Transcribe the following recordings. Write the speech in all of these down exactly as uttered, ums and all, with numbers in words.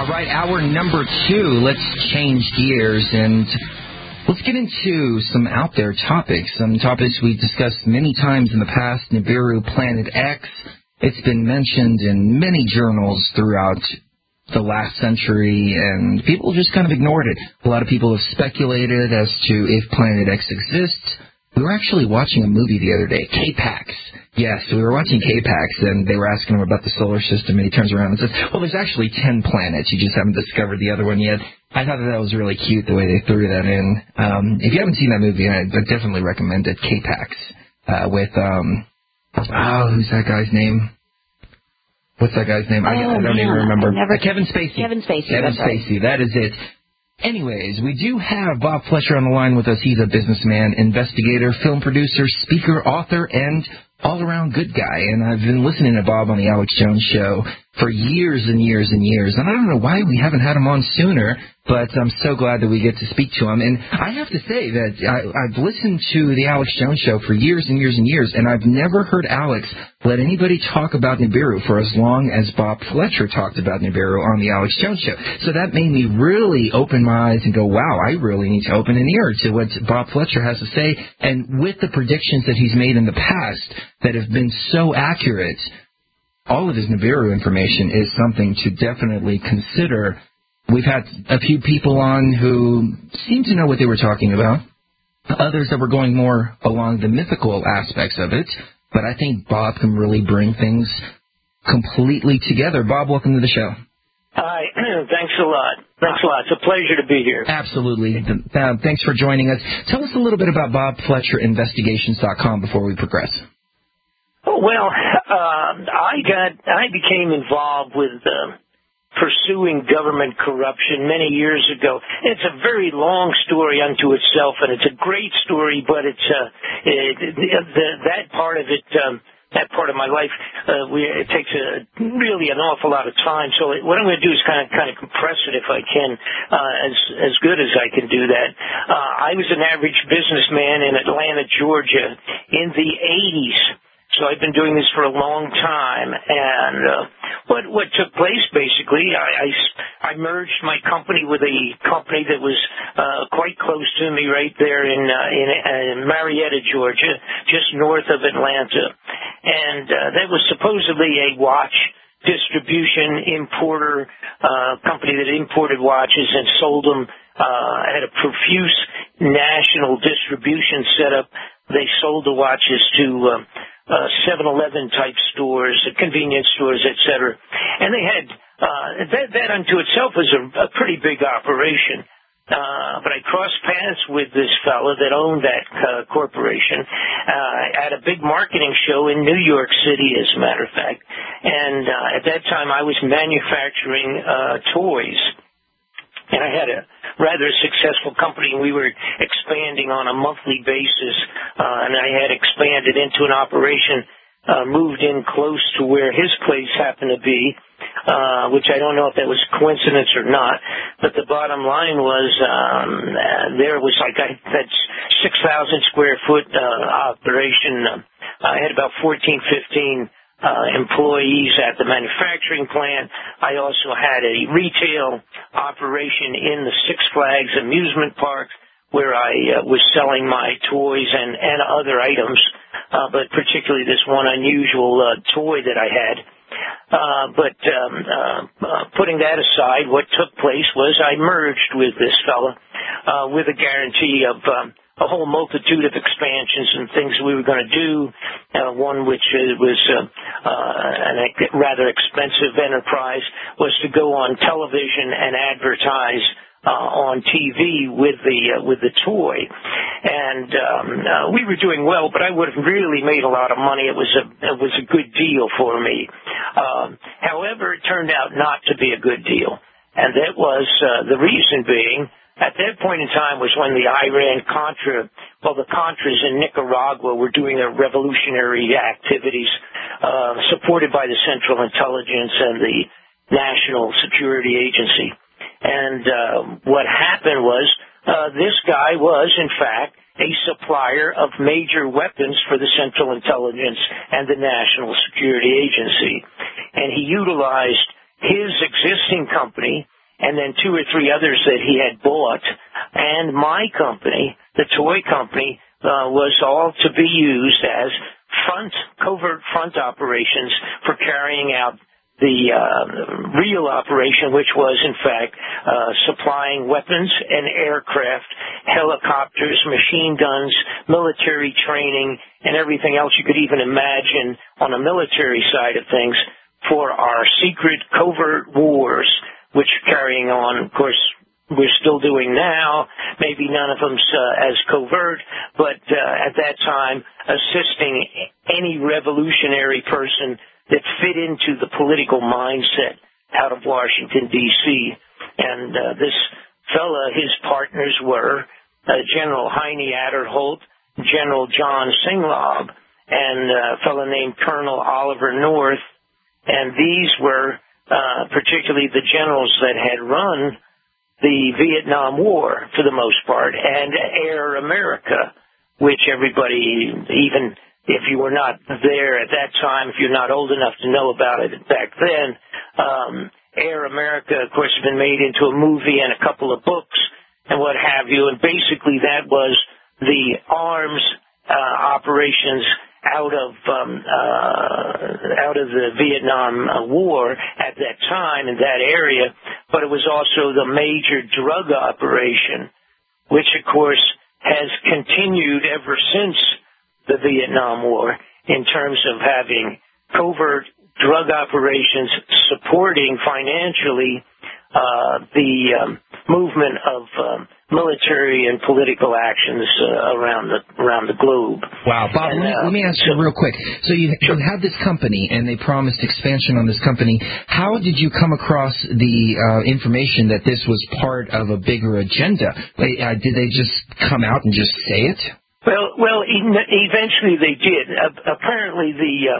All right, hour number two. Let's change gears and let's get into some out there topics. Some topics we've discussed many times in the past. Nibiru, Planet X. It's been mentioned in many journals throughout the last century, and people just kind of ignored it. A lot of people have speculated as to if Planet X exists. We were actually watching a movie the other day, K-Pax. Yes, we were watching K-Pax, and they were asking him about the solar system, and he turns around and says, well, there's actually ten planets. You just haven't discovered the other one yet. I thought that, that was really cute, the way they threw that in. Um, if you haven't seen that movie, I, I definitely recommend it, K-Pax, uh, with, um, oh, who's that guy's name? What's that guy's name? Oh, I, I don't man, even remember. never... Uh, Kevin Spacey. Kevin Spacey. Kevin Spacey, right. That is it. Anyways, we do have Bob Fletcher on the line with us. He's a businessman, investigator, film producer, speaker, author, and all-around good guy. And I've been listening to Bob on the Alex Jones Show for years and years and years. And I don't know why we haven't had him on sooner, but I'm so glad that we get to speak to him. And I have to say that I, I've listened to the Alex Jones Show for years and years and years, and I've never heard Alex let anybody talk about Nibiru for as long as Bob Fletcher talked about Nibiru on the Alex Jones Show. So that made me really open my eyes and go, wow, I really need to open an ear to what Bob Fletcher has to say. And with the predictions that he's made in the past that have been so accurate, all of his Nibiru information is something to definitely consider. We've had a few people on who seem to know what they were talking about, others that were going more along the mythical aspects of it, but I think Bob can really bring things completely together. Bob, welcome to the show. Hi, thanks a lot. Thanks a lot. It's a pleasure to be here. Absolutely. Uh, thanks for joining us. Tell us a little bit about Bob Fletcher Investigations dot com before we progress. Oh, well, uh, I got, I became involved with uh, pursuing government corruption many years ago. It's a very long story unto itself, and it's a great story, but it's uh, it, the, the, that part of it, um, that part of my life, uh, we, it takes a, really an awful lot of time. So what I'm going to do is kind of kind of compress it if I can, uh, as as good as I can do that. Uh, I was an average businessman in Atlanta, Georgia, in the eighties. So I've been doing this for a long time, and uh, what what took place basically, I, I, I merged my company with a company that was uh, quite close to me, right there in, uh, in in Marietta, Georgia, just north of Atlanta, and uh, that was supposedly a watch distribution importer uh, company that imported watches and sold them. Uh, had a profuse national distribution setup. They sold the watches to Uh, Uh, seven eleven type stores, uh, convenience stores, et cetera. And they had, uh, that, that unto itself was a, a pretty big operation. Uh, but I crossed paths with this fellow that owned that uh, corporation uh, at a big marketing show in New York City, as a matter of fact. And uh, at that time, I was manufacturing uh, toys. And I had a rather successful company, and we were expanding on a monthly basis. Uh, and I had expanded into an operation, uh, moved in close to where his place happened to be, uh, which I don't know if that was coincidence or not. But the bottom line was um, uh, there was like I, that's six thousand square foot uh, operation. I had about fourteen, fifteen Uh, employees at the manufacturing plant. I also had a retail operation in the Six Flags amusement park where I uh, was selling my toys and, and other items, uh, but particularly this one unusual uh, toy that I had. Uh, but um, uh, uh, putting that aside, what took place was I merged with this fella uh, with a guarantee of um, a whole multitude of expansions and things we were going to do, uh, one which uh, was uh, uh, a rather expensive enterprise, was to go on television and advertise uh, on T V with the uh, with the toy. And um, uh, we were doing well, but I would have really made a lot of money. It was a, it was a good deal for me. Um, however, it turned out not to be a good deal. And that was uh, the reason being, at that point in time was when the Iran-Contra, well, the Contras in Nicaragua were doing their revolutionary activities, uh, supported by the Central Intelligence and the National Security Agency. And uh, what happened was uh, this guy was, in fact, a supplier of major weapons for the Central Intelligence and the National Security Agency. And he utilized his existing company, and then two or three others that he had bought, and my company, the toy company, uh, was all to be used as front, covert front operations for carrying out the uh, real operation, which was, in fact, uh, supplying weapons and aircraft, helicopters, machine guns, military training, and everything else you could even imagine on a military side of things for our secret covert wars, which carrying on, of course, we're still doing now. Maybe none of them's uh, as covert, but uh, at that time, assisting any revolutionary person that fit into the political mindset out of Washington, D C And uh, this fella, his partners were uh, General Heine Adderholt, General John Singlaub, and uh, a fellow named Colonel Oliver North. And these were uh, particularly the generals that had run the Vietnam War, for the most part, and Air America, which everybody, even if you were not there at that time, if you're not old enough to know about it back then, um, Air America, of course, has been made into a movie and a couple of books and what have you, and basically that was the arms uh, operations out of um, uh, out of the Vietnam War at that time in that area, but it was also the major drug operation, which, of course, has continued ever since the Vietnam War in terms of having covert drug operations supporting financially uh, the um, movement of um, military and political actions uh, around the around the globe. Wow, Bob, and, let, me, uh, let me ask you real quick. So you, sure. you had this company, and they promised expansion on this company. How did you come across the uh, information that this was part of a bigger agenda? Like, uh, did they just come out and just say it? Well, well, eventually they did. Uh, apparently, the uh,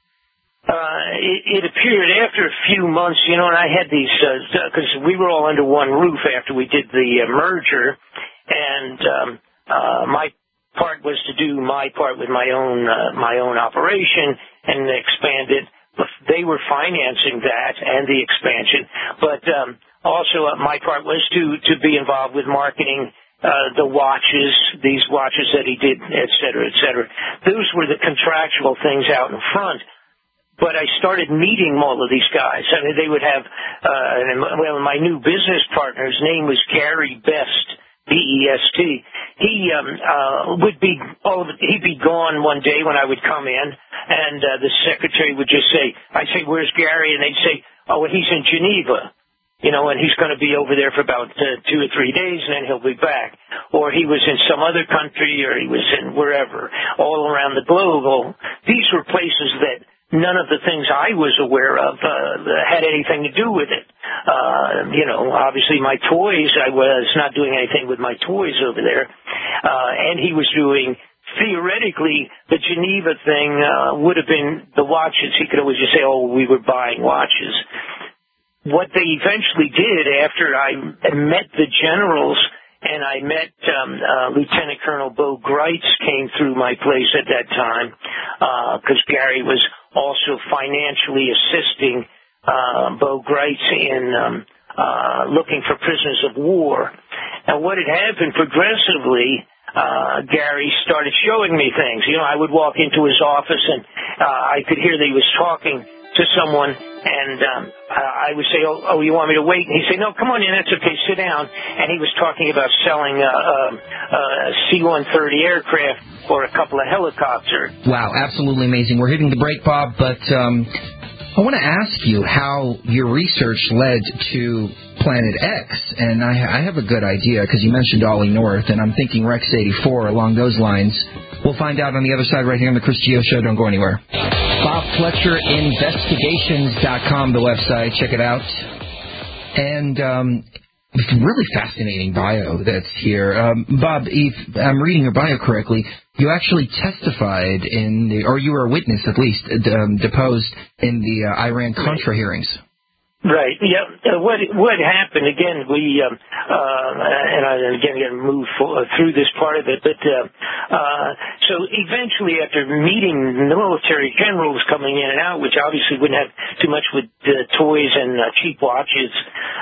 uh, it, it appeared after a few months, you know, and I had these because uh, we were all under one roof after we did the uh, merger, and um, uh, my part was to do my part with my own uh, my own operation and expand it. They were financing that and the expansion, but um, also uh, my part was to to be involved with marketing. Uh, the watches, these watches that he did, et cetera, et cetera. Those were the contractual things out in front. But I started meeting all of these guys. I mean, they would have, uh, well, my new business partner's name was Gary Best, B E S T. He um, uh, would be, oh, he'd be gone one day when I would come in, and uh, the secretary would just say, I'd say, where's Gary? And they'd say, oh, well, he's in Geneva. You know, and he's going to be over there for about uh, two or three days, and then he'll be back. Or he was in some other country, or he was in wherever, all around the globe. Well, these were places that none of the things I was aware of uh, had anything to do with it. Uh, you know, obviously my toys, I was not doing anything with my toys over there. Uh, and he was doing, theoretically, the Geneva thing uh, would have been the watches. He could always just say, oh, we were buying watches. What they eventually did after I met the generals and I met um, uh, Lieutenant Colonel Bo Greitz came through my place at that time because uh, Gary was also financially assisting uh, Bo Greitz in um, uh, looking for prisoners of war. And what had happened progressively, uh, Gary started showing me things. You know, I would walk into his office and uh, I could hear that he was talking to someone, and um, I would say, oh, oh, you want me to wait? And he'd say, no, come on in, that's okay, sit down. And he was talking about selling a, a, a C one thirty aircraft or a couple of helicopters. Wow, absolutely amazing. We're hitting the break, Bob, but um, I want to ask you how your research led to Planet X, and I, I have a good idea, because you mentioned Ollie North, and I'm thinking Rex eighty-four along those lines. We'll find out on the other side right here on the Chris Geo Show. Don't go anywhere. Bob Fletcher Investigations dot com, the website. Check it out. And um, it's a really fascinating bio that's here. Um, Bob, if I'm reading your bio correctly, you actually testified in the, or you were a witness at least, um, deposed in the uh, Iran-Contra hearings. Right. Yeah. Uh, what what happened again? We um, uh, and I and again going to move for, uh, through this part of it, but uh, uh, so eventually, after meeting military generals coming in and out, which obviously wouldn't have too much with uh, toys and uh, cheap watches,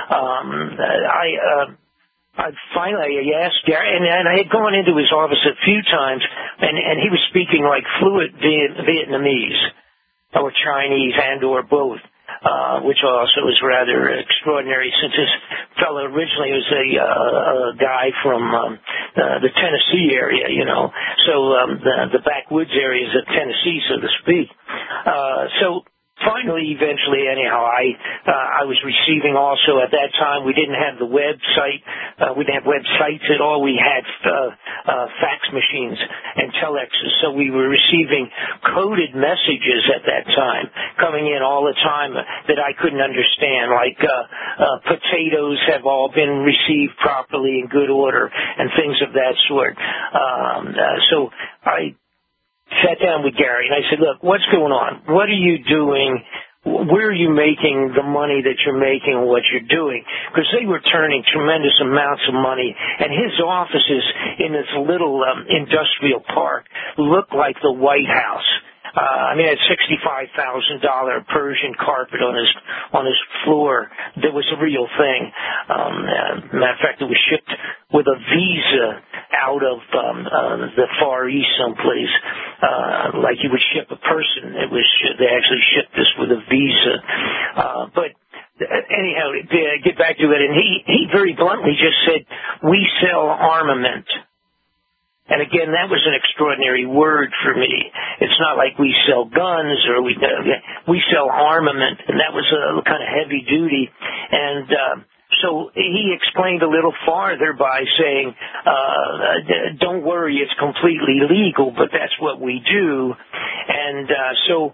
um, I. Uh, I finally I asked Gary, and, and I had gone into his office a few times, and, and he was speaking like fluent Viet, Vietnamese or Chinese and or both. Uh, which also is rather extraordinary since this fellow originally was a, uh, a guy from um, uh, the Tennessee area, you know, so um, the, the backwoods areas of Tennessee, so to speak. Uh, so finally, eventually, anyhow, I uh, I was receiving also at that time. We didn't have the website. Uh, we didn't have websites at all. We had uh, uh, fax machines and telexes, so we were receiving coded messages at that time coming in all the time that I couldn't understand, like uh, uh, potatoes have all been received properly in good order and things of that sort. Um, uh, so I sat down with Gary, and I said, look, what's going on? What are you doing? Where are you making the money that you're making and what you're doing? Because they were turning tremendous amounts of money, and his offices in this little um, industrial park looked like the White House. Uh, I mean, it had sixty-five thousand dollars Persian carpet on his on his floor. That was a real thing. Um, uh, matter of fact, it was shipped with a visa out of um, uh, the Far East someplace, uh, like you would ship a person. It was they actually shipped this with a visa. Uh, but anyhow, to get back to it, and he he very bluntly just said, "We sell armament." And again, that was an extraordinary word for me. It's not like we sell guns or we we sell armament, and that was a kind of heavy duty. And uh, so he explained a little farther by saying, uh, "Don't worry, it's completely legal, but that's what we do." And uh, so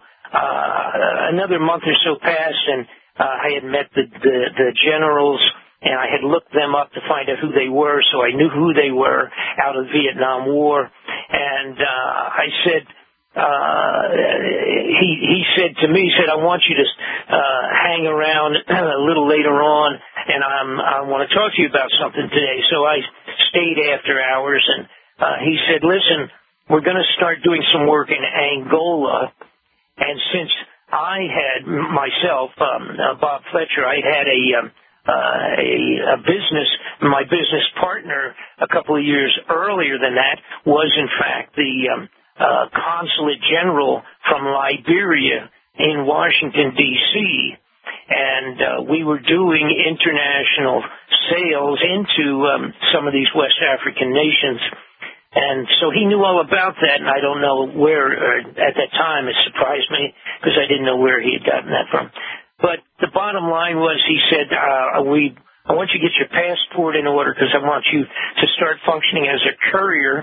uh, another month or so passed, and uh, I had met the the, the generals. And I had looked them up to find out who they were, so I knew who they were out of the Vietnam War. And uh, I said, uh, he he said to me, he said, I want you to uh, hang around a little later on, and I'm, I want to talk to you about something today. So I stayed after hours, and uh, he said, listen, we're going to start doing some work in Angola. And since I had myself, um, uh, Bob Fletcher, I had a... Um, Uh, a, a business, my business partner a couple of years earlier than that was in fact the um, uh, consulate general from Liberia in Washington, D C, and uh, we were doing international sales into um, some of these West African nations. And so he knew all about that, and I don't know where, or at that time it surprised me because I didn't know where he had gotten that from. But the bottom line was, he said, uh, we, I want you to get your passport in order because I want you to start functioning as a courier.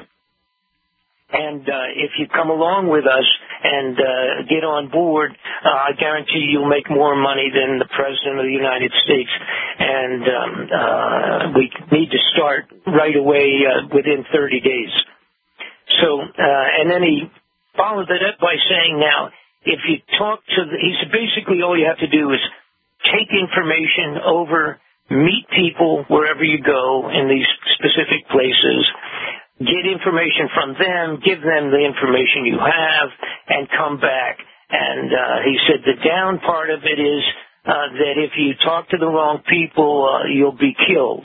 And uh, if you come along with us and uh, get on board, uh, I guarantee you'll make more money than the President of the United States. And um, uh, we need to start right away uh, within thirty days. So, uh, and then he followed it up by saying, now, if you talk to the, he said basically all you have to do is take information over, meet people wherever you go in these specific places, get information from them, give them the information you have, and come back. And uh, he said the down part of it is uh, that if you talk to the wrong people, uh, you'll be killed.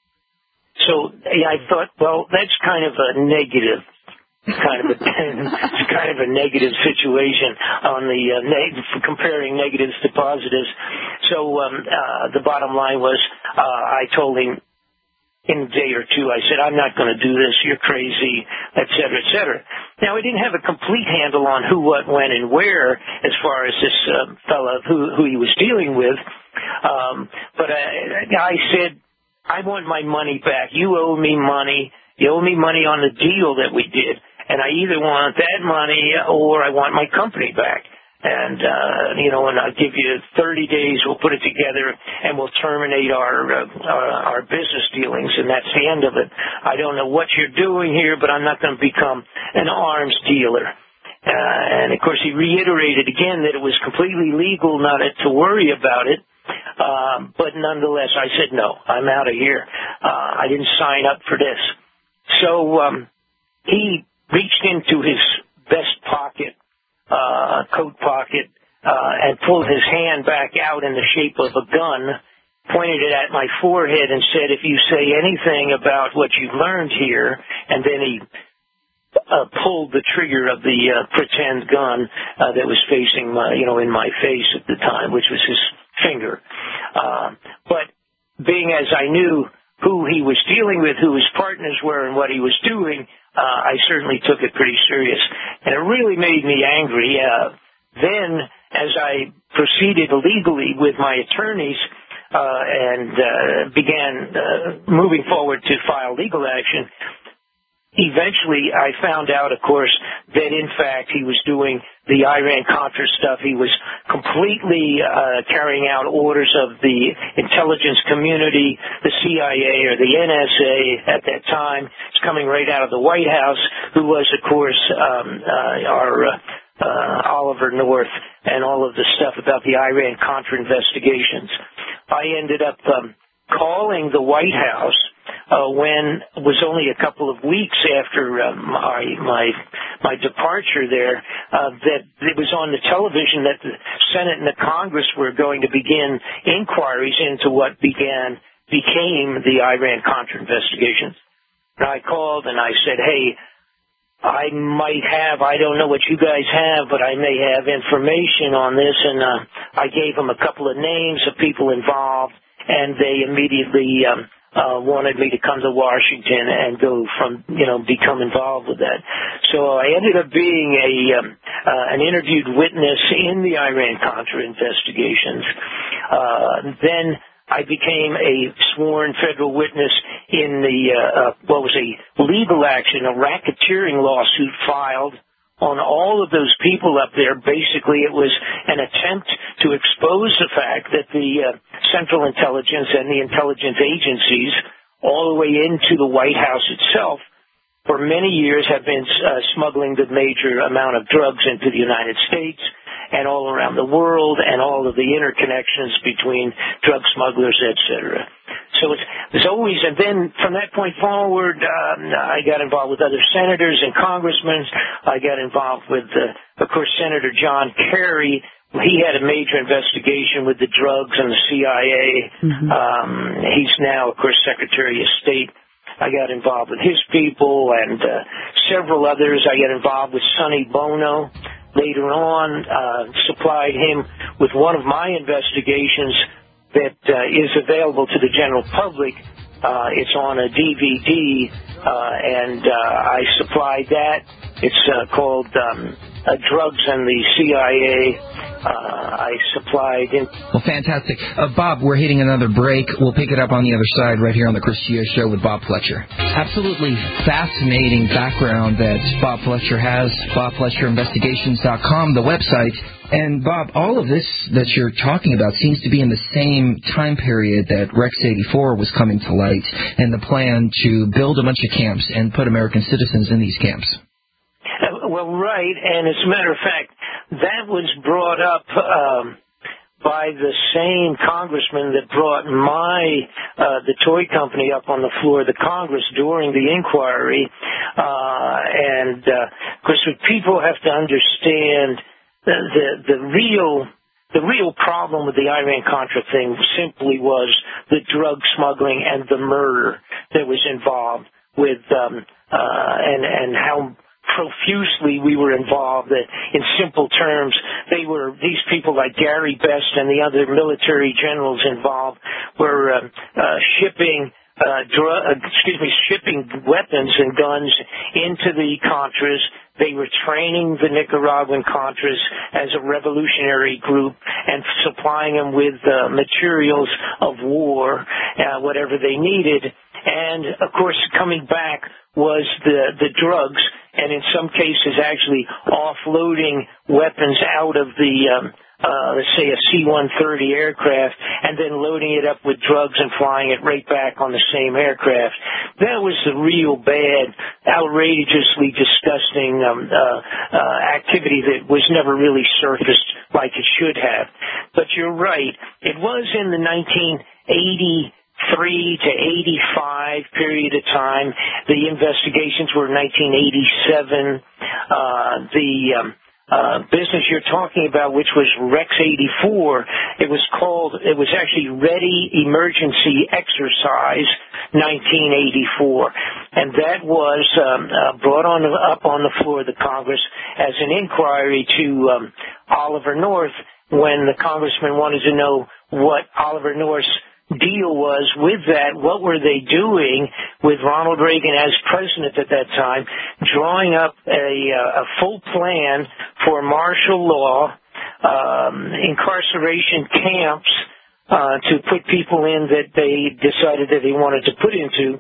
So yeah, I thought, well, that's kind of a negative. It's kind of a it's kind of a negative situation on the uh, neg- comparing negatives to positives. So um, uh, the bottom line was, uh, I told him in a day or two, I said, I'm not going to do this. You're crazy, et cetera, et cetera. Now, I didn't have a complete handle on who, what, when, and where as far as this uh, fellow who, who he was dealing with. Um, but I, I said, I want my money back. You owe me money. You owe me money on the deal that we did. And I either want that money or I want my company back. And, uh, you know, and I'll give you thirty days, we'll put it together, and we'll terminate our, uh, our, our business dealings, and that's the end of it. I don't know what you're doing here, but I'm not going to become an arms dealer. Uh, and, of course, he reiterated again that it was completely legal not to worry about it. Um, but nonetheless, I said, no, I'm out of here. Uh, I didn't sign up for this. So um, he reached into his vest pocket, uh, coat pocket, uh, and pulled his hand back out in the shape of a gun, pointed it at my forehead and said, if you say anything about what you've learned here, and then he uh, pulled the trigger of the uh, pretend gun uh, that was facing my, you know, in my face at the time, which was his finger. Uh, but being as I knew who he was dealing with, who his partners were, and what he was doing, uh, I certainly took it pretty serious. And it really made me angry. Uh, then, as I proceeded legally with my attorneys, Uh, and uh, began uh, moving forward to file legal action, eventually I found out, of course, that in fact he was doing the Iran-Contra stuff. He was completely uh, carrying out orders of the intelligence community, the C I A or the N S A at that time. It's coming right out of the White House, who was, of course, um, uh, our uh, uh, Oliver North and all of the stuff about the Iran-Contra investigations. I ended up um, calling the White House uh, when it was only a couple of weeks after uh, my my my departure there uh, that it was on the television that the Senate and the Congress were going to begin inquiries into what began became the Iran-Contra investigations. And I called and I said, hey, I might have, I don't know what you guys have, but I may have information on this. And uh, I gave them a couple of names of people involved, and they immediately um, uh, wanted me to come to Washington and go from, you know, become involved with that. So I ended up being a um, uh, an interviewed witness in the Iran-Contra investigations. Uh, then I became a sworn federal witness in the, uh, uh, what was a legal action, a racketeering lawsuit filed on all of those people up there. Basically, it was an attempt to expose the fact that the uh, Central Intelligence and the intelligence agencies, all the way into the White House itself, for many years have been uh, smuggling the major amount of drugs into the United States and all around the world, and all of the interconnections between drug smugglers, et cetera. So it's, it's always, and then from that point forward, um, I got involved with other senators and congressmen. I got involved with, uh, of course, Senator John Kerry. He had a major investigation with the drugs and the C I A. Mm-hmm. Um, he's now, of course, Secretary of State. I got involved with his people and uh, several others. I got involved with Sonny Bono. Later on, uh, supplied him with one of my investigations that uh, is available to the general public. Uh, it's on a D V D, uh, and uh, I supplied that. It's uh, called um, uh, Drugs and the C I A. Uh, I supplied in. Well, fantastic. Uh, Bob, we're hitting another break. We'll pick it up on the other side right here on the Chris Geo Show with Bob Fletcher. Absolutely fascinating background that Bob Fletcher has, bob fletcher investigations dot com, the website. And, Bob, all of this that you're talking about seems to be in the same time period that Rex eighty-four was coming to light and the plan to build a bunch of camps and put American citizens in these camps. Uh, well, right. And as a matter of fact, that was brought up um, by the same congressman that brought my, uh, the toy company up on the floor of the Congress during the inquiry. Uh, and, uh, of course, what people have to understand, the, the, the real... The real problem with the Iran-Contra thing simply was the drug smuggling and the murder that was involved with, um, uh, and, and how profusely we were involved. That in simple terms, they were, these people like Gary Best and the other military generals involved were uh, uh, shipping Uh, dr- uh, excuse me, shipping weapons and guns into the Contras. They were training the Nicaraguan Contras as a revolutionary group and supplying them with uh, materials of war, uh, whatever they needed. And, of course, coming back was the, the drugs, and in some cases actually offloading weapons out of the um, uh, let's say, a C one thirty aircraft and then loading it up with drugs and flying it right back on the same aircraft. That was the real bad, outrageously disgusting um, uh, uh, activity that was never really surfaced like it should have. But you're right. It was in the nineteen eighty-three to eighty-five period of time. The investigations were nineteen eighty-seven. Uh, the um, uh, business you're talking about, which was Rex eighty-four, it was called, it was actually Ready Emergency Exercise nineteen eighty-four. And that was um, uh, brought on up on the floor of the Congress as an inquiry to um, Oliver North when the congressman wanted to know what Oliver North's deal was with that. What were they doing with Ronald Reagan as president at that time, drawing up a, a full plan for martial law, um, incarceration camps uh, to put people in that they decided that they wanted to put into,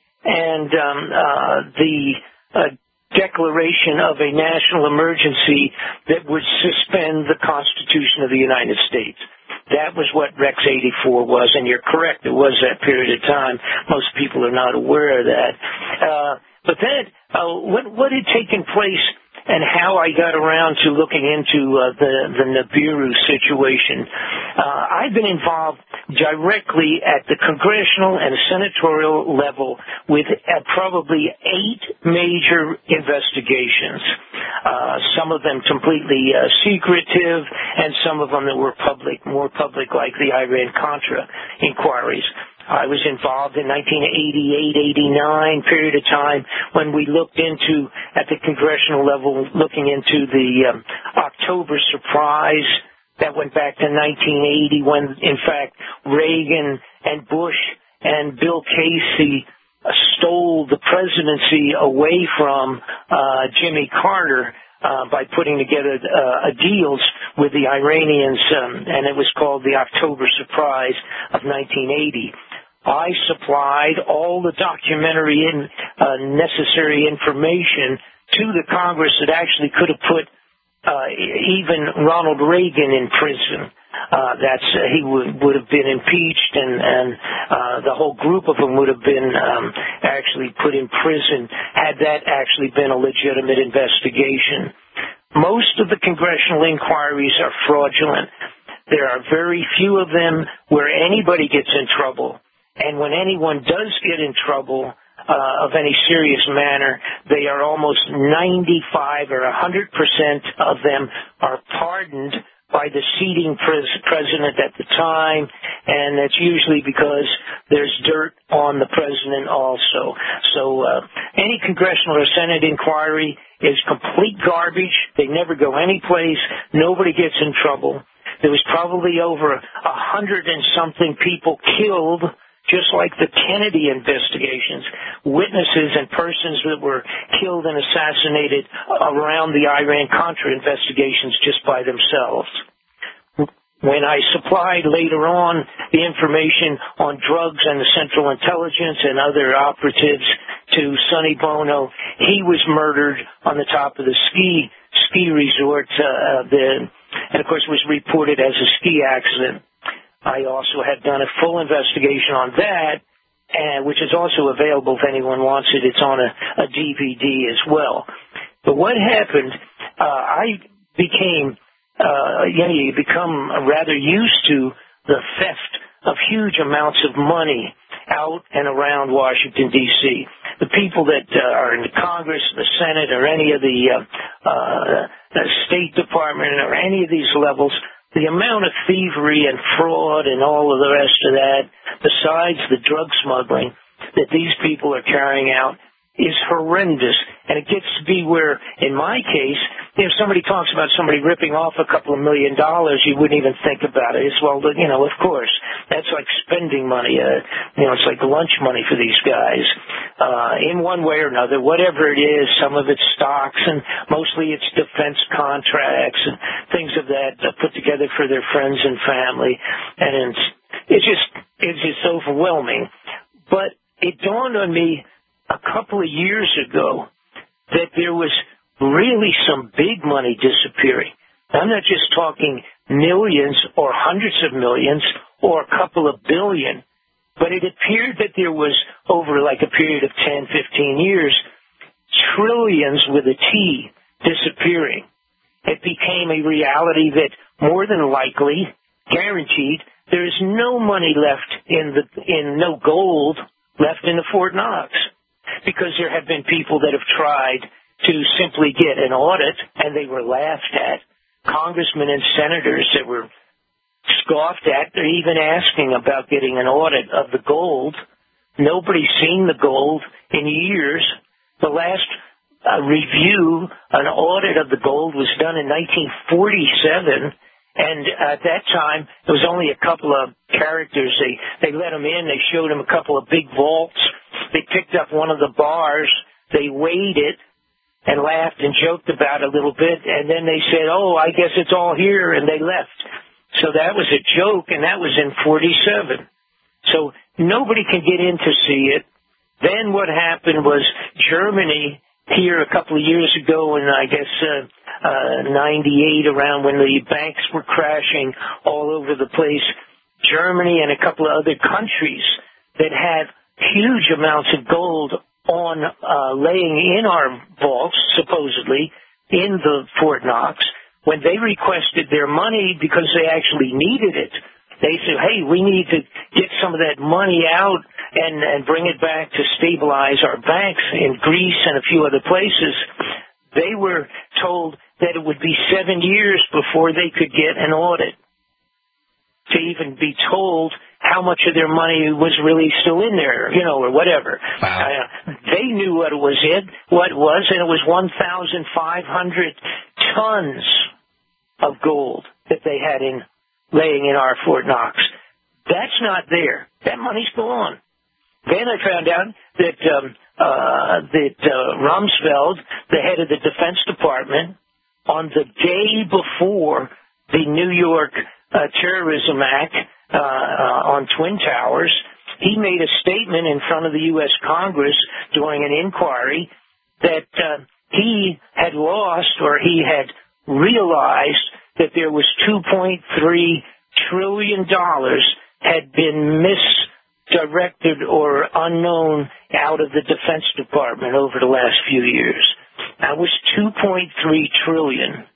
and um, uh, the uh, declaration of a national emergency that would suspend the Constitution of the United States. That was what Rex eighty-four was, and you're correct, it was that period of time. Most people are not aware of that. Uh, but that, uh, what, what had taken place and how I got around to looking into uh, the, the Nibiru situation, uh, I've been involved directly at the congressional and senatorial level with uh, probably eight major investigations. Uh, some of them completely uh, secretive, and some of them that were public, more public, like the Iran-Contra inquiries. I was involved in nineteen eighty-eight eighty-nine period of time when we looked into, at the congressional level, looking into the um, October surprise that went back to nineteen eighty when, in fact, Reagan and Bush and Bill Casey stole the presidency away from uh, Jimmy Carter uh, by putting together uh, deals with the Iranians, um, and it was called the October Surprise of nineteen eighty. I supplied all the documentary and uh, necessary information to the Congress that actually could have put uh, even Ronald Reagan in prison. Uh, that's uh, he would, would have been impeached, and, and uh, the whole group of them would have been um, actually put in prison had that actually been a legitimate investigation. Most of the congressional inquiries are fraudulent. There are very few of them where anybody gets in trouble. And when anyone does get in trouble uh, of any serious manner, they are almost ninety-five or one hundred percent of them are pardoned by the seating pres- president at the time, and that's usually because there's dirt on the president also. So uh, any congressional or Senate inquiry is complete garbage. They never go anyplace. Nobody gets in trouble. There was probably over a hundred and something people killed, just like the Kennedy investigations, witnesses and persons that were killed and assassinated around the Iran-Contra investigations just by themselves. When I supplied later on the information on drugs and the Central Intelligence and other operatives to Sonny Bono, he was murdered on the top of the ski ski resort, uh, the, and of course was reported as a ski accident. I also had done a full investigation on that, and which is also available if anyone wants it. It's on a, a D V D as well. But what happened, uh, I became, uh, you know, you become rather used to the theft of huge amounts of money out and around Washington, D C The people that uh, are in the Congress, the Senate, or any of the, uh, uh, the State Department, or any of these levels, the amount of thievery and fraud and all of the rest of that, besides the drug smuggling that these people are carrying out, is horrendous. And it gets to be where, in my case, if somebody talks about somebody ripping off a couple of million dollars, you wouldn't even think about it. It's, well, you know, of course, that's like spending money. Uh, you know, it's like lunch money for these guys. Uh, in one way or another, whatever it is, some of it's stocks, and mostly it's defense contracts and things of that uh, put together for their friends and family. And it's, it's just, it's just overwhelming. But it dawned on me a couple of years ago that there was really some big money disappearing. I'm not just talking millions or hundreds of millions or a couple of billion. But it appeared that there was, over like a period of ten, fifteen years, trillions with a T disappearing. It became a reality that more than likely, guaranteed, there is no money left in the, in no gold left in the Fort Knox. Because there have been people that have tried to simply get an audit, and they were laughed at. Congressmen and senators that were scoffed at. They're even asking about getting an audit of the gold. Nobody's seen the gold in years. The last uh, review, an audit of the gold, was done in nineteen forty-seven, and at that time, it was only a couple of characters. They, they let them in. They showed them a couple of big vaults. They picked up one of the bars. They weighed it and laughed and joked about it a little bit, and then they said, oh, I guess it's all here, and they left. So that was a joke, and that was in forty-seven. So nobody can get in to see it. Then what happened was Germany here a couple of years ago, and I guess uh, uh, ninety-eight, around when the banks were crashing all over the place, Germany and a couple of other countries that had huge amounts of gold on uh, laying in our vaults, supposedly, in the Fort Knox, when they requested their money because they actually needed it, they said, hey, we need to get some of that money out and, and bring it back to stabilize our banks in Greece and a few other places. They were told that it would be seven years before they could get an audit to even be told how much of their money was really still in there, you know, or whatever. Wow. Uh, they knew what it was in, what it was, and it was one thousand five hundred tons of gold that they had in laying in our Fort Knox. That's not there. That money's gone. Then I found out that um, uh, that uh, Rumsfeld, the head of the Defense Department, on the day before the New York uh, Terrorism Act uh, uh, on Twin Towers, he made a statement in front of the U S Congress during an inquiry that uh, he had lost, or he had realized that there was two point three trillion dollars had been misdirected or unknown out of the Defense Department over the last few years. That was two point three trillion dollars.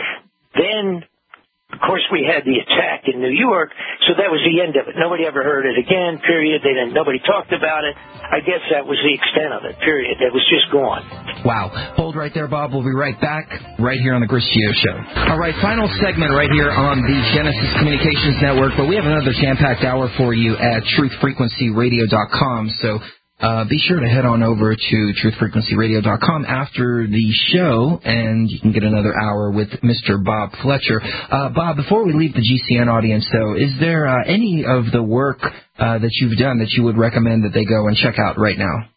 Then, of course, we had the attack in New York, so that was the end of it. Nobody ever heard it again, period. They didn't, nobody talked about it. I guess that was the extent of it, period. It was just gone. Wow. Hold right there, Bob. We'll be right back, right here on the Gristio Show. All right, final segment right here on the Genesis Communications Network, but we have another jam-packed hour for you at truth frequency radio dot com, so Uh, be sure to head on over to truth frequency radio dot com after the show, and you can get another hour with Mister Bob Fletcher. Uh, Bob, before we leave the G C N audience, though, is there uh, any of the work uh, that you've done that you would recommend that they go and check out right now?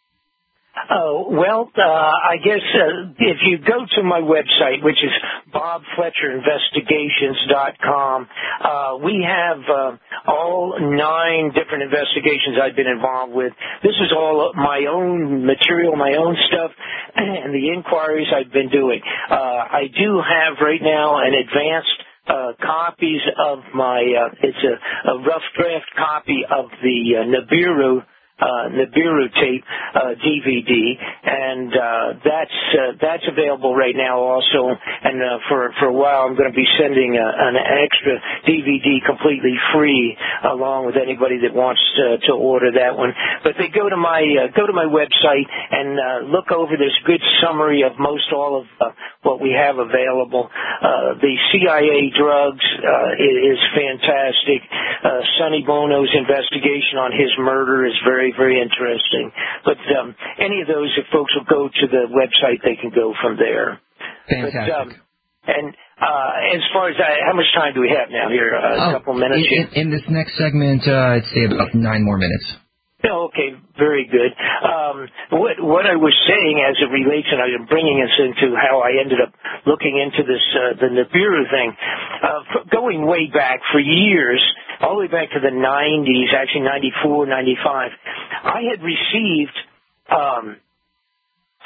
Oh, well, uh, I guess uh, if you go to my website, which is bob fletcher investigations dot com, uh, we have uh, all nine different investigations I've been involved with. This is all my own material, my own stuff, and the inquiries I've been doing. Uh, I do have right now an advanced Uh, copies of my, uh, it's a, a rough draft copy of the uh, Nibiru Uh, Nibiru tape uh, D V D, and uh, that's uh, that's available right now also. And uh, for for a while, I'm going to be sending a, an extra D V D completely free, along with anybody that wants to, to order that one. But they go to my uh, go to my website and uh, look over this good summary of most all of uh, what we have available. Uh, the C I A drugs uh, is fantastic. Uh, Sonny Bono's investigation on his murder is very, very interesting. But um, any of those, if folks will go to the website, they can go from there. Fantastic. But, um, and uh, as far as I, how much time do we have now here? Uh, oh, a couple minutes. In, in this next segment, uh, I'd say about nine more minutes. Okay, very good. Um, what, what I was saying as it relates, and I'm bringing us into how I ended up looking into this, uh, the Nibiru thing, uh, going way back for years, all the way back to the nineties, actually ninety-four, ninety-five, I had received um,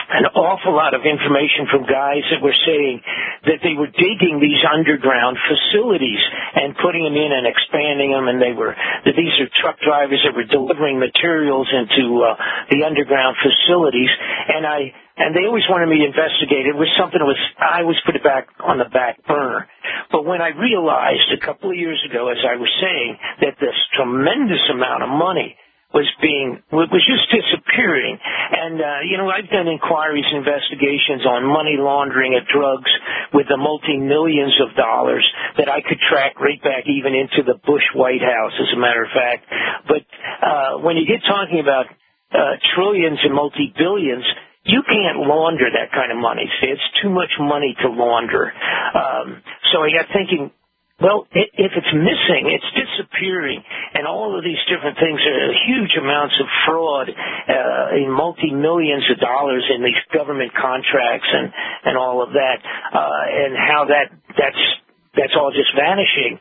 an awful lot of information from guys that were saying that they were digging these underground facilities and putting them in and expanding them, and they were that these are truck drivers that were delivering materials into uh, the underground facilities. And I and they always wanted me to investigate. It was something that was I always put it back on the back burner. But when I realized a couple of years ago, as I was saying, that this tremendous amount of money was being, was just disappearing. And, uh, you know, I've done inquiries and investigations on money laundering of drugs with the multi-millions of dollars that I could track right back even into the Bush White House, as a matter of fact. But uh, when you get talking about uh, trillions and multi-billions, you can't launder that kind of money. See, it's too much money to launder. Um, so I got thinking, well, it, if it's missing, it's disappearing, and all of these different things are huge amounts of fraud uh, in multi-millions of dollars in these government contracts and, and all of that, uh, and how that that's that's all just vanishing.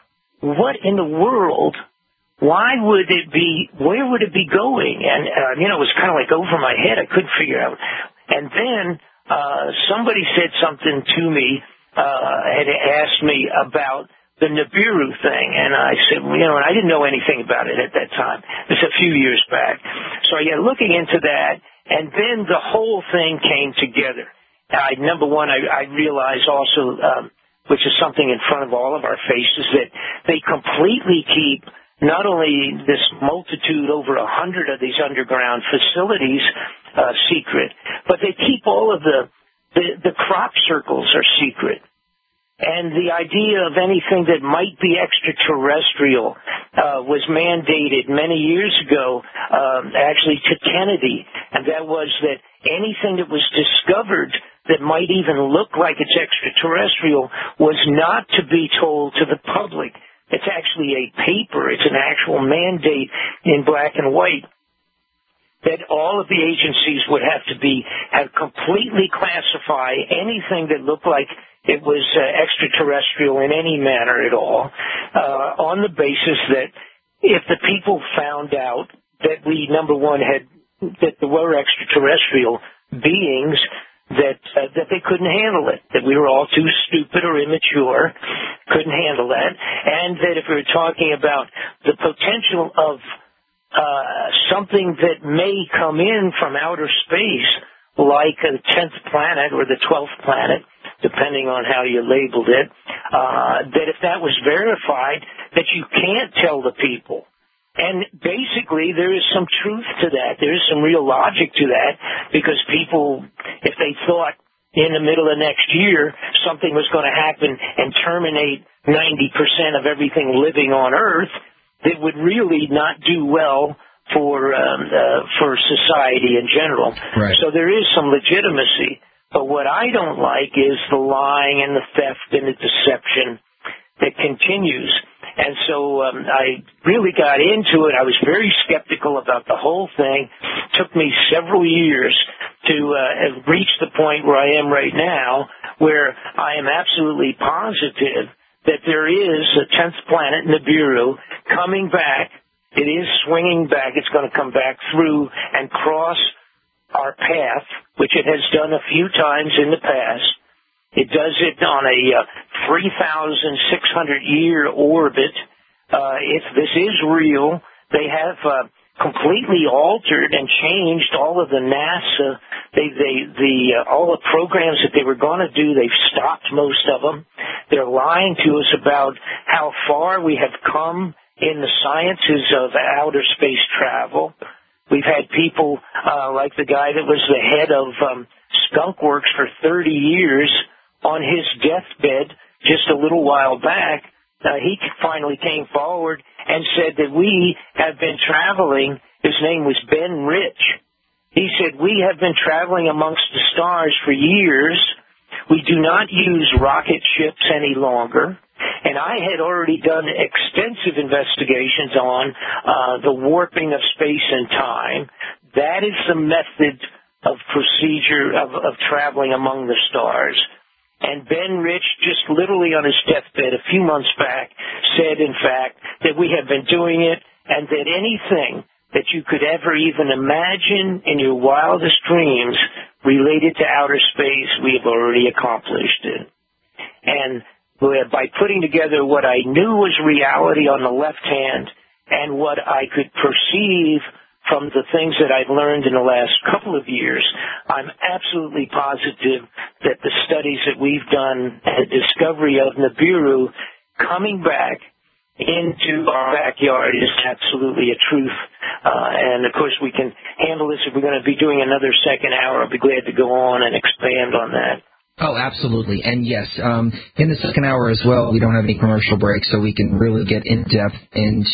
What in the world? Why would it be? Where would it be going? And uh, you know, it was kind of like over my head. I couldn't figure out. And then uh, somebody said something to me. Uh, had asked me about the Nibiru thing, and I said, well, you know, and I didn't know anything about it at that time. This is a few years back. So I got looking into that, and then the whole thing came together. I, number one, I, I realized also, um, which is something in front of all of our faces, that they completely keep not only this multitude, over a hundred of these underground facilities uh, secret, but they keep all of the The, the crop circles are secret. And the idea of anything that might be extraterrestrial uh, was mandated many years ago, um, actually to Kennedy, and that was that anything that was discovered that might even look like it's extraterrestrial was not to be told to the public. It's actually a paper. It's an actual mandate in black and white, that all of the agencies would have to be, have completely classify anything that looked like it was uh, extraterrestrial in any manner at all, uh, on the basis that if the people found out that we, number one, had, that there were extraterrestrial beings, that uh, that they couldn't handle it, that we were all too stupid or immature, couldn't handle that, and that if we were talking about the potential of Uh, something that may come in from outer space, like a tenth planet or the twelfth planet, depending on how you labeled it, uh, that if that was verified, that you can't tell the people. And basically, there is some truth to that. There is some real logic to that, because people, if they thought in the middle of next year something was going to happen and terminate ninety percent of everything living on Earth, that would really not do well for um, uh, for society in general. Right. So there is some legitimacy. But what I don't like is the lying and the theft and the deception that continues. And so um, I really got into it. I was very skeptical about the whole thing. It took me several years to uh, reach the point where I am right now, where I am absolutely positive that there is a tenth planet, Nibiru, coming back. It is swinging back. It's going to come back through and cross our path, which it has done a few times in the past. It does it on a uh, three thousand six hundred year orbit. Uh, if this is real, they have uh, completely altered and changed all of the NASA, they, they, the uh, all the programs that they were going to do. They've stopped most of them. They're lying to us about how far we have come in the sciences of outer space travel. We've had people uh, like the guy that was the head of um, Skunk Works for thirty years on his deathbed just a little while back. Uh, he finally came forward and said that we have been traveling. His name was Ben Rich. He said, we have been traveling amongst the stars for years. We do not use rocket ships any longer. And I had already done extensive investigations on uh, the warping of space and time. That is the method of procedure of, of traveling among the stars. And Ben Rich, just literally on his deathbed a few months back, said, in fact, that we have been doing it, and that anything that you could ever even imagine in your wildest dreams related to outer space, we have already accomplished it. And by putting together what I knew was reality on the left hand and what I could perceive from the things that I've learned in the last couple of years, I'm absolutely positive that the studies that we've done and the discovery of Nibiru coming back into our backyard is absolutely a truth. Uh, and, of course, we can handle this. If we're going to be doing another second hour, I'll be glad to go on and expand on that. Oh, absolutely. And, yes, um, in the second hour as well, we don't have any commercial breaks, so we can really get in-depth into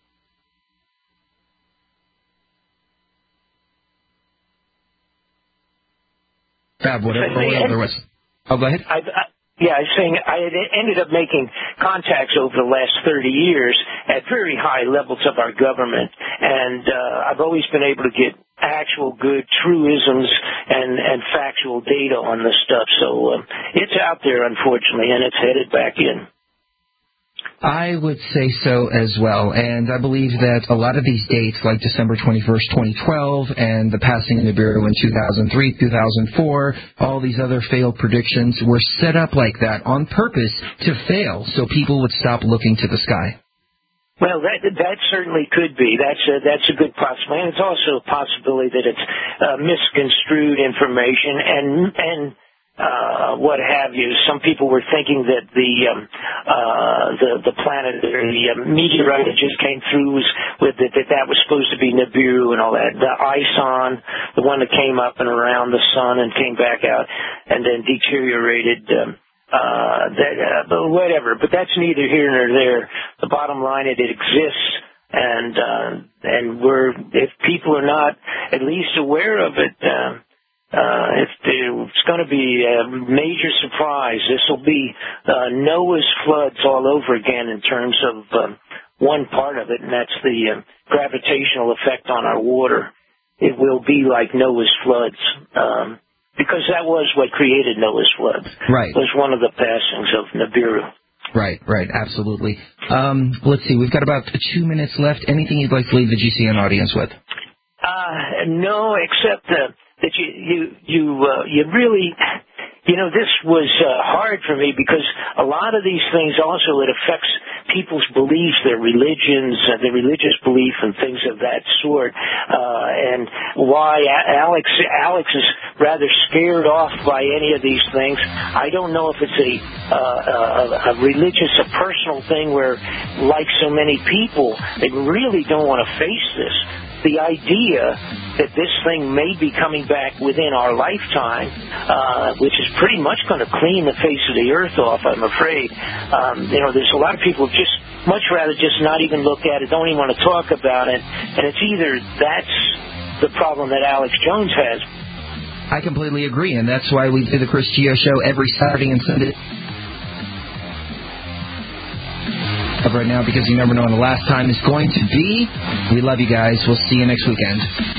Fab, whatever, whatever was. Oh, go ahead. I, I, yeah, I was saying I had ended up making contacts over the last thirty years at very high levels of our government, and uh, I've always been able to get actual good truisms and, and factual data on this stuff. So um, it's out there, unfortunately, and it's headed back in. I would say so as well, and I believe that a lot of these dates, like December twenty-first, twenty twelve, and the passing of Nibiru in two thousand three, two thousand four, all these other failed predictions were set up like that on purpose to fail, so people would stop looking to the sky. Well, that that certainly could be. That's a, that's a good possibility. And it's also a possibility that it's uh, misconstrued information and and. Uh, what have you. Some people were thinking that the um, uh, the the planet, or the uh, meteorite that just came through was with it, that that was supposed to be Nibiru and all that. The Ison, the one that came up and around the sun and came back out and then deteriorated. Um, uh, that, uh, but whatever. But that's neither here nor there. The bottom line is it exists. And uh, and we're if people are not at least aware of it. Uh, Uh, it's, it's going to be a major surprise. This will be uh, Noah's floods all over again in terms of um, one part of it, and that's the uh, gravitational effect on our water. It will be like Noah's floods, um, because that was what created Noah's floods. Right. It was one of the passings of Nibiru. Right, right, absolutely. Um, let's see, we've got about two minutes left. Anything you'd like to leave the G C N audience with? Uh, no, except... Uh, that you you you uh, you really, you know, this was uh, hard for me because a lot of these things also, it affects people's beliefs, their religions, uh, their religious belief and things of that sort. Uh, and why Alex Alex is rather scared off by any of these things. I don't know if it's a uh, a, a religious, a personal thing where, like so many people, they really don't want to face this. The idea that this thing may be coming back within our lifetime, uh, which is pretty much going to clean the face of the earth off, I'm afraid. Um, you know, there's a lot of people just much rather just not even look at it, don't even want to talk about it. And it's either that's the problem that Alex Jones has. I completely agree, and that's why we do the Chris Geo Show every Saturday and Sunday. Right now, because you never know when the last time is going to be. We love you guys. We'll see you next weekend.